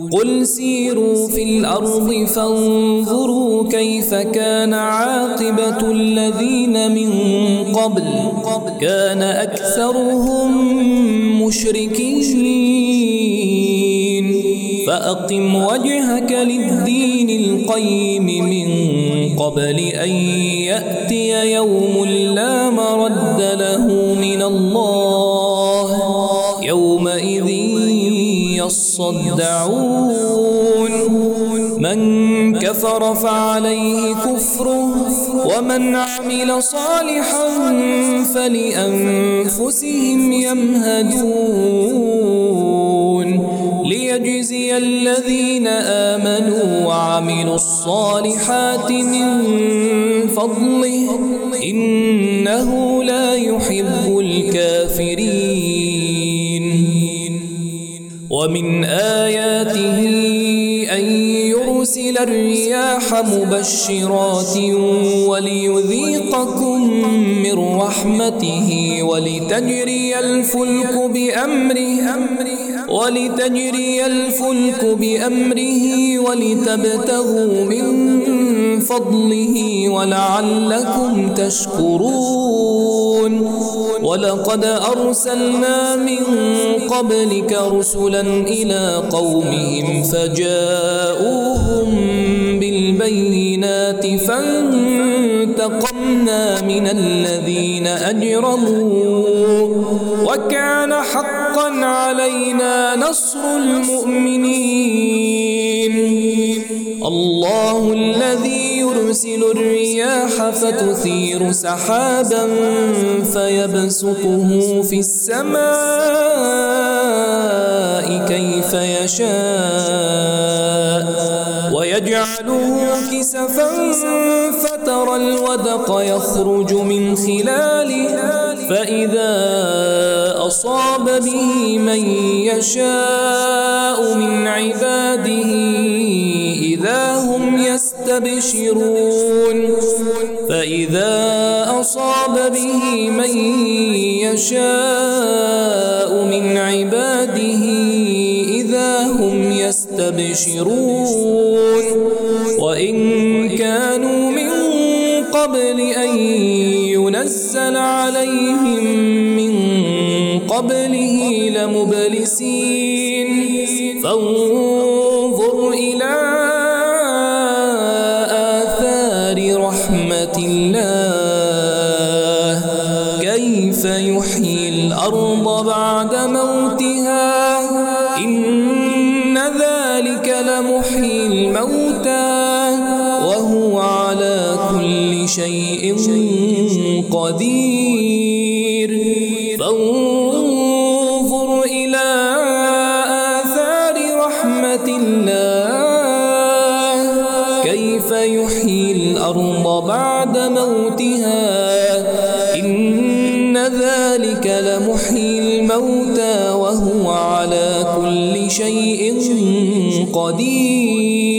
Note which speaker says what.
Speaker 1: قل سيروا في الأرض فانظروا كيف كان عاقبة الذين من قبل كان أكثرهم مشركين فأقم وجهك للدين القيم من قبل أن يأتي يوم لا مرد له من الله يومئذ يصدعون من كفر فعليه كفره ومن عمل صالحا فلأنفسهم يمهدون ليجزي الذين آمنوا وعملوا الصالحات من فضله إنه لا يحب الكافرين ومن آياته أن يرسل الرياح مبشرات وليذيقكم من رحمته ولتجري الفلك بأمره ولتبتغوا من فضله ولعلكم تشكرون ولقد أرسلنا من قبلك رسلا إلى قومهم فجاءوهم بالبينات فانتقمنا من الذين أجرموا وكان حقا علينا نصر المؤمنين الله الذي يرسل الرياح فتثير سحابا فيبسطه في السماء كيف يشاء ويجعله كسفا فترى الودق يخرج من خلاله فإذا أصاب به من يشاء من عباده إذا هم يستبشرون وإن كانوا من قبل أن ينزل عليهم من قبله لمبلسين فانظر إلى آثار رحمة الله كيف يحيي الأرض بعد موتها إن ذلك لمحيي الموتى وهو على كل شيء قدير فانظر إلى آثار رحمة الله كيف يحيي الأرض بعد موتها إن ذلك لمحيي الموتى وهو على كل شيء قدير